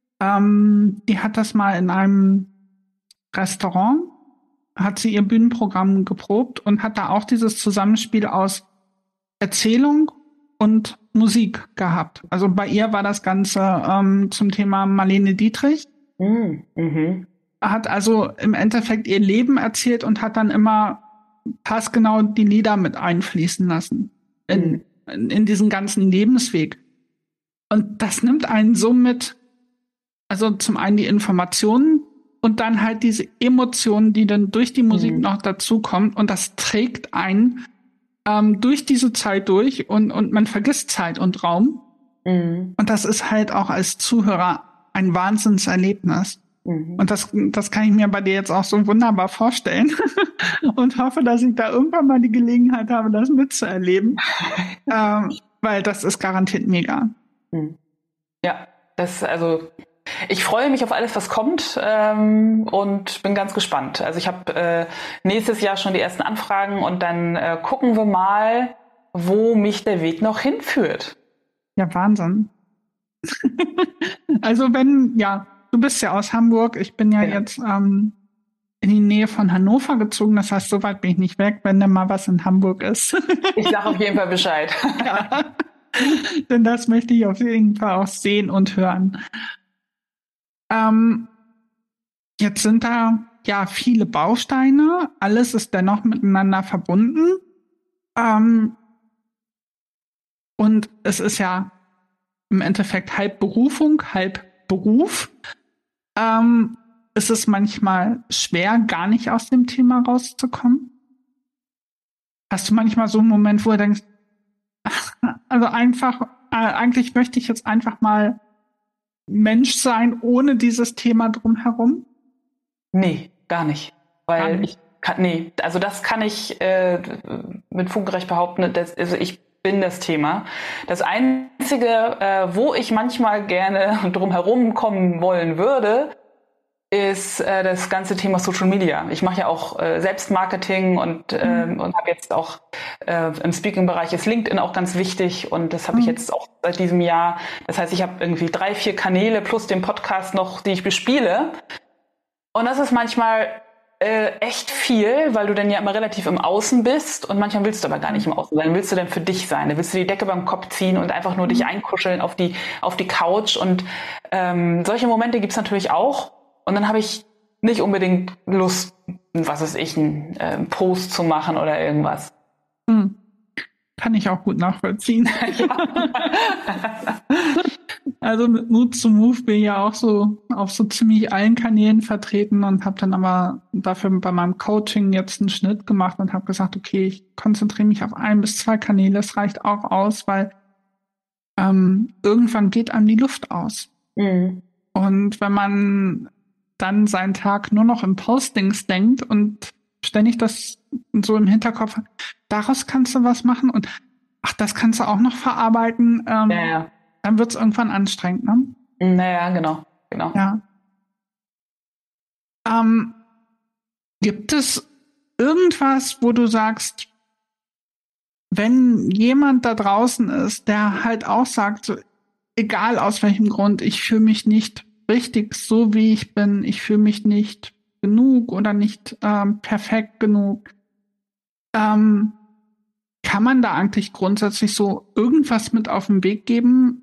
Ähm, die hat das mal in einem Restaurant, hat sie ihr Bühnenprogramm geprobt und hat da auch dieses Zusammenspiel aus Erzählung und Musik gehabt. Also bei ihr war das Ganze ähm, zum Thema Marlene Dietrich. Mhm. Hat also im Endeffekt ihr Leben erzählt und hat dann immer passgenau die Lieder mit einfließen lassen in, Mhm. in, in diesen ganzen Lebensweg. Und das nimmt einen so mit, also zum einen die Informationen und dann halt diese Emotionen, die dann durch die Musik Mhm. noch dazukommen. Und das trägt einen ähm, durch diese Zeit durch und, und man vergisst Zeit und Raum. Mhm. Und das ist halt auch als Zuhörer ein Wahnsinnserlebnis. Mhm. Und das, das kann ich mir bei dir jetzt auch so wunderbar vorstellen und hoffe, dass ich da irgendwann mal die Gelegenheit habe, das mitzuerleben, ähm, weil das ist garantiert mega. Mhm. Ja, das also ich freue mich auf alles, was kommt, ähm, und bin ganz gespannt. Also ich habe äh, nächstes Jahr schon die ersten Anfragen und dann äh, gucken wir mal, wo mich der Weg noch hinführt. Ja, Wahnsinn. Also wenn, ja, du bist ja aus Hamburg, ich bin ja, Ja. jetzt ähm, in die Nähe von Hannover gezogen, das heißt, so weit bin ich nicht weg, wenn da mal was in Hamburg ist. Ich sage auf jeden Fall Bescheid. Ja. Denn das möchte ich auf jeden Fall auch sehen und hören. Ähm, jetzt sind da ja viele Bausteine, alles ist dennoch miteinander verbunden. Ähm, und es ist ja im Endeffekt halb Berufung, halb Beruf. Ähm, ist es manchmal schwer, gar nicht aus dem Thema rauszukommen? Hast du manchmal so einen Moment, wo du denkst, also einfach, äh, eigentlich möchte ich jetzt einfach mal Mensch sein, ohne dieses Thema drumherum? Nee, gar nicht. Weil Gar nicht. ich kann, nee, also das kann ich äh, mit Fug und Recht behaupten, dass, also ich bin das Thema. Das Einzige, äh, wo ich manchmal gerne drumherum kommen wollen würde, ist äh, das ganze Thema Social Media. Ich mache ja auch äh, Selbstmarketing und, äh, Mhm. und habe jetzt auch äh, im Speaking-Bereich ist LinkedIn auch ganz wichtig und das habe ich Mhm. jetzt auch seit diesem Jahr. Das heißt, ich habe irgendwie drei, vier Kanäle plus den Podcast noch, die ich bespiele. Und das ist manchmal äh, echt viel, weil du dann ja immer relativ im Außen bist und manchmal willst du aber gar nicht im Außen sein. Willst du denn für dich sein? Da willst du die Decke beim Kopf ziehen und einfach nur dich einkuscheln auf die, auf die Couch. Und ähm, solche Momente gibt's natürlich auch. Und dann habe ich nicht unbedingt Lust, was weiß ich, einen äh, Post zu machen oder irgendwas. Mhm. Kann ich auch gut nachvollziehen. Ja. Also mit Mut zum Move bin ich ja auch so auf so ziemlich allen Kanälen vertreten und habe dann aber dafür bei meinem Coaching jetzt einen Schnitt gemacht und habe gesagt, okay, ich konzentriere mich auf ein bis zwei Kanäle. Das reicht auch aus, weil ähm, irgendwann geht einem die Luft aus. Mhm. Und wenn man dann seinen Tag nur noch in Postings denkt und ständig das so im Hinterkopf hat, daraus kannst du was machen und ach, das kannst du auch noch verarbeiten, ähm, Ja, ja. dann wird es irgendwann anstrengend, ne? Naja, genau, genau. Ja. Ähm, gibt es irgendwas, wo du sagst, wenn jemand da draußen ist, der halt auch sagt, so, egal aus welchem Grund, ich fühle mich nicht richtig so, wie ich bin, ich fühle mich nicht genug oder nicht ähm, perfekt genug, ähm, kann man da eigentlich grundsätzlich so irgendwas mit auf den Weg geben,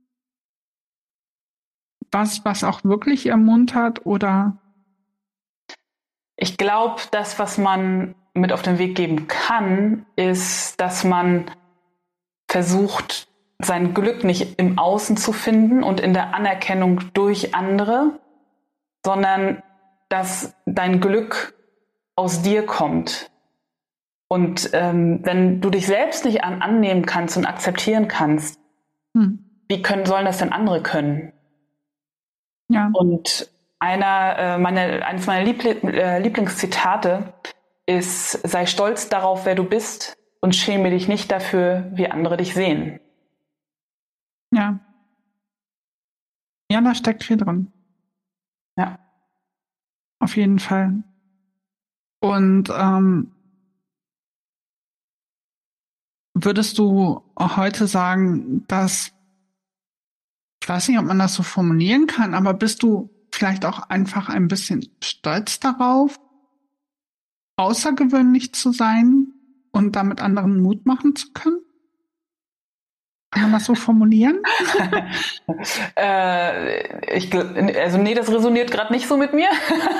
was, was auch wirklich ermuntert oder? Ich glaube, das, was man mit auf den Weg geben kann, ist, dass man versucht, sein Glück nicht im Außen zu finden und in der Anerkennung durch andere, sondern dass dein Glück aus dir kommt. Und ähm, wenn du dich selbst nicht an, annehmen kannst und akzeptieren kannst, hm. wie können, sollen das denn andere können? Ja. Und einer, äh, meine, eines meiner Liebli- äh, Lieblingszitate ist: Sei stolz darauf, wer du bist, und schäme dich nicht dafür, wie andere dich sehen. Ja. Ja, da steckt viel drin. Ja. Auf jeden Fall. Und ähm, würdest du heute sagen, dass, ich weiß nicht, ob man das so formulieren kann, aber bist du vielleicht auch einfach ein bisschen stolz darauf, außergewöhnlich zu sein und damit anderen Mut machen zu können? Kann man das so formulieren? äh, ich, also nee, das resoniert gerade nicht so mit mir.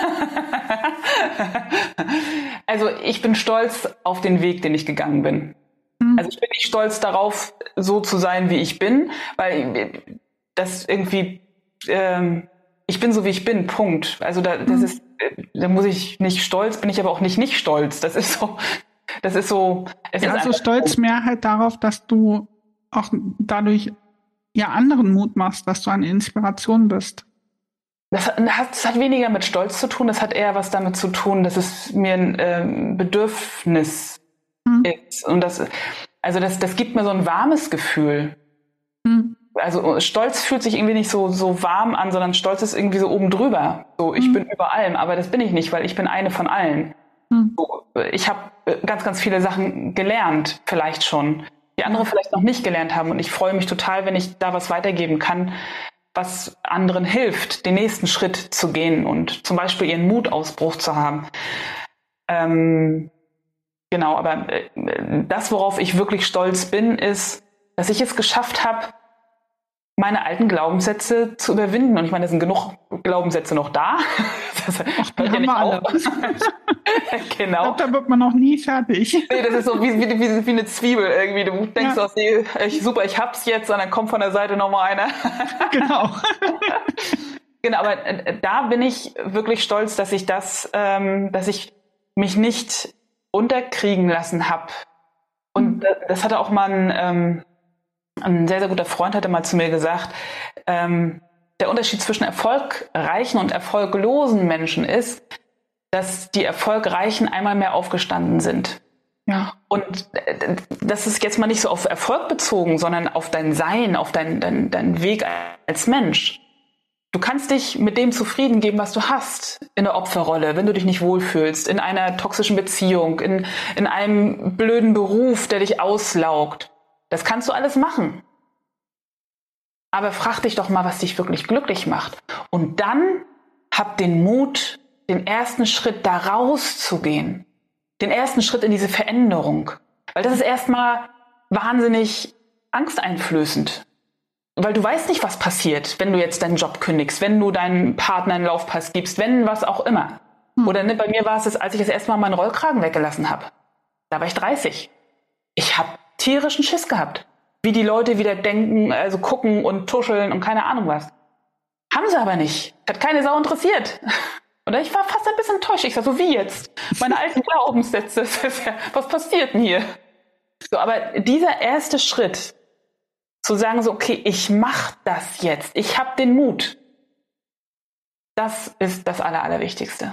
Also ich bin stolz auf den Weg, den ich gegangen bin. Hm. Also ich bin nicht stolz darauf, so zu sein, wie ich bin, weil das irgendwie, ähm, ich bin so, wie ich bin, Punkt. Also da, das hm. ist, da muss ich nicht stolz, bin ich aber auch nicht nicht stolz. Das ist so, das ist so. Es ja, ist also stolz so. Mehr halt darauf, dass du auch dadurch ja anderen Mut machst, dass du eine Inspiration bist. Das hat, das hat weniger mit Stolz zu tun, das hat eher was damit zu tun, dass es mir ein ähm, Bedürfnis hm. ist. Und das, also das, das gibt mir so ein warmes Gefühl. Hm. Also Stolz fühlt sich irgendwie nicht so, so warm an, sondern Stolz ist irgendwie so oben drüber. So, ich hm. bin über allem, aber das bin ich nicht, weil ich bin eine von allen. Hm. So, ich habe ganz, ganz viele Sachen gelernt, vielleicht schon, die andere vielleicht noch nicht gelernt haben. Und ich freue mich total, wenn ich da was weitergeben kann, was anderen hilft, den nächsten Schritt zu gehen und zum Beispiel ihren Mutausbruch zu haben. Ähm, genau, aber äh, das, worauf ich wirklich stolz bin, ist, dass ich es geschafft habe, meine alten Glaubenssätze zu überwinden. Und ich meine, es sind genug Glaubenssätze noch da. Das Ach, die haben wir alle. Genau. Ich glaube, da wird man noch nie fertig. Nee, das ist so wie, wie, wie, wie eine Zwiebel irgendwie. Du denkst, ja. nee, ich, super, ich hab's jetzt, und dann kommt von der Seite nochmal einer. Genau. Genau, aber da bin ich wirklich stolz, dass ich das, ähm, dass ich mich nicht unterkriegen lassen habe. Und mhm. das hatte auch mal ein, ähm, ein sehr, sehr guter Freund hatte mal zu mir gesagt, ähm, der Unterschied zwischen erfolgreichen und erfolglosen Menschen ist, dass die Erfolgreichen einmal mehr aufgestanden sind. Ja. Und das ist jetzt mal nicht so auf Erfolg bezogen, sondern auf dein Sein, auf dein, dein, dein Weg als Mensch. Du kannst dich mit dem zufrieden geben, was du hast, in der Opferrolle, wenn du dich nicht wohlfühlst, in einer toxischen Beziehung, in, in einem blöden Beruf, der dich auslaugt. Das kannst du alles machen. Aber frag dich doch mal, was dich wirklich glücklich macht. Und dann hab den Mut, den ersten Schritt da rauszugehen. Den ersten Schritt in diese Veränderung. Weil das ist erstmal wahnsinnig angsteinflößend. Weil du weißt nicht, was passiert, wenn du jetzt deinen Job kündigst, wenn du deinem Partner einen Laufpass gibst, wenn was auch immer. Hm. Oder ne, bei mir war es das, als ich das erste Mal meinen Rollkragen weggelassen habe. Da war ich dreißig. Ich habe tierischen Schiss gehabt. Wie die Leute wieder denken, also gucken und tuscheln und keine Ahnung was. Haben sie aber nicht. Hat keine Sau interessiert. Und ich war fast ein bisschen enttäuscht. Ich sag so, wie jetzt? Meine alten Glaubenssätze, was passiert denn hier? So, aber dieser erste Schritt, zu sagen so, okay, ich mach das jetzt. Ich habe den Mut. Das ist das Aller, Allerwichtigste.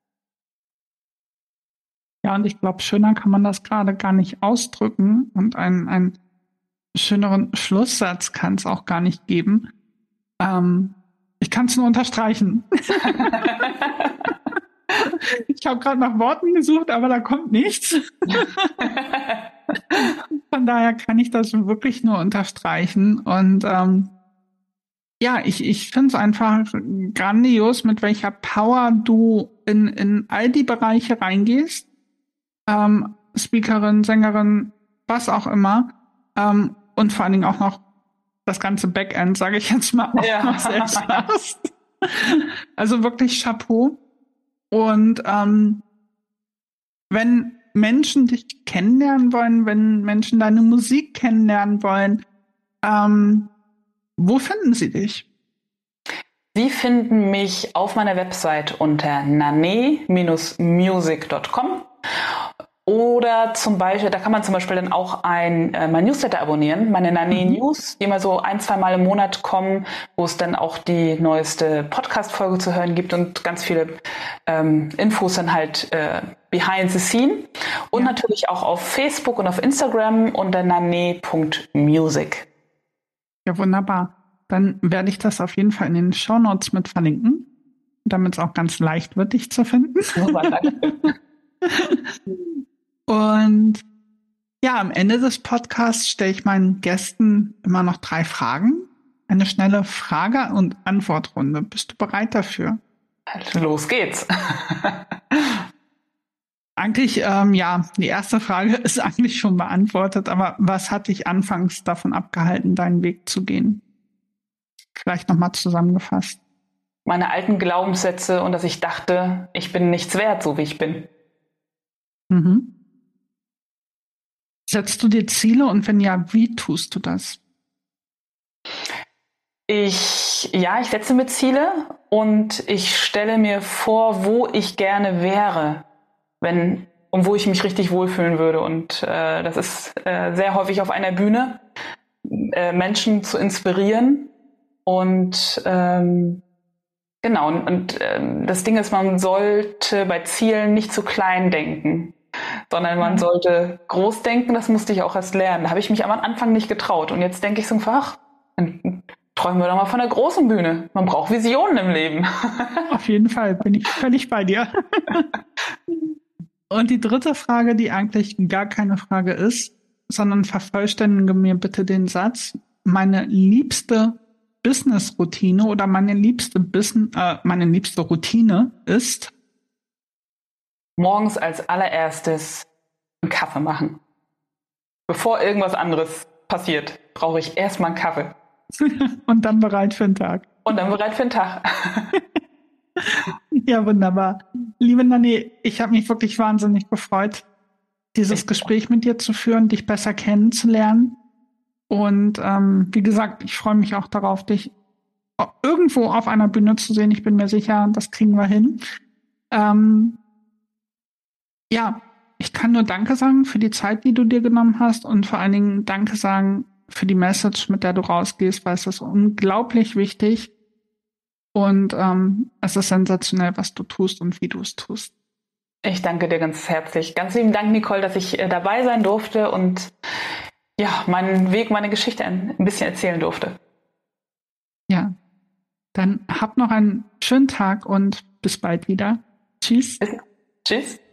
Ja, und ich glaube, schöner kann man das gerade gar nicht ausdrücken. Und einen, einen schöneren Schlusssatz kann es auch gar nicht geben. Ähm, ich kann es nur unterstreichen. Ich habe gerade nach Worten gesucht, aber da kommt nichts. Von daher kann ich das wirklich nur unterstreichen. Und ähm, ja, ich, ich finde es einfach grandios, mit welcher Power du in, in all die Bereiche reingehst. Ähm, Speakerin, Sängerin, was auch immer. Ähm, und vor allen Dingen auch noch das ganze Backend, sage ich jetzt mal, auch Ja. noch selbst hast. Also wirklich Chapeau. Und ähm, wenn Menschen dich kennenlernen wollen, wenn Menschen deine Musik kennenlernen wollen, ähm, wo finden sie dich? Sie finden mich auf meiner Website unter nane Bindestrich music Punkt com oder zum Beispiel, da kann man zum Beispiel dann auch ein, äh, mein Newsletter abonnieren, meine Nane Mhm. News, die immer so ein, zwei Mal im Monat kommen, wo es dann auch die neueste Podcast-Folge zu hören gibt und ganz viele ähm, Infos dann halt äh, behind the scene. Und Ja. natürlich auch auf Facebook und auf Instagram unter nane Punkt music. Ja, wunderbar. Dann werde ich das auf jeden Fall in den Shownotes mit verlinken, damit es auch ganz leicht wird, dich zu finden. Super, danke. Und ja, am Ende des Podcasts stelle ich meinen Gästen immer noch drei Fragen. Eine schnelle Frage- und Antwortrunde. Bist du bereit dafür? Los geht's. Eigentlich, ähm, ja, die erste Frage ist eigentlich schon beantwortet, aber was hat dich anfangs davon abgehalten, deinen Weg zu gehen? Vielleicht nochmal zusammengefasst. Meine alten Glaubenssätze und dass ich dachte, ich bin nichts wert, so wie ich bin. Mhm. Setzt du dir Ziele und wenn ja, wie tust du das? Ich, ja, ich setze mir Ziele und ich stelle mir vor, wo ich gerne wäre, wenn und wo ich mich richtig wohlfühlen würde. Und äh, das ist äh, sehr häufig auf einer Bühne, äh, Menschen zu inspirieren. Und ähm, genau, und, und ähm, das Ding ist, man sollte bei Zielen nicht zu klein denken, sondern man sollte groß denken. Das musste ich auch erst lernen. Da habe ich mich am Anfang nicht getraut. Und jetzt denke ich so, ach, dann träumen wir doch mal von der großen Bühne. Man braucht Visionen im Leben. Auf jeden Fall, bin ich völlig bei dir. Und die dritte Frage, die eigentlich gar keine Frage ist, sondern vervollständige mir bitte den Satz: Meine liebste Business-Routine oder meine liebste Business, äh, meine liebste Routine ist Morgens als allererstes einen Kaffee machen. Bevor irgendwas anderes passiert, brauche ich erstmal einen Kaffee. und dann bereit für den Tag. Und dann bereit für den Tag. Ja, wunderbar. Liebe Nane, ich habe mich wirklich wahnsinnig gefreut, dieses Gespräch mit dir zu führen, dich besser kennenzulernen. Und ähm, wie gesagt, ich freue mich auch darauf, dich irgendwo auf einer Bühne zu sehen. Ich bin mir sicher, das kriegen wir hin. Ähm, ja, ich kann nur Danke sagen für die Zeit, die du dir genommen hast und vor allen Dingen Danke sagen für die Message, mit der du rausgehst, weil es ist unglaublich wichtig und ähm, es ist sensationell, was du tust und wie du es tust. Ich danke dir ganz herzlich. Ganz lieben Dank, Nicole, dass ich äh, dabei sein durfte und ja, meinen Weg, meine Geschichte ein, ein bisschen erzählen durfte. Ja, dann hab noch einen schönen Tag und bis bald wieder. Tschüss. Bis, tschüss.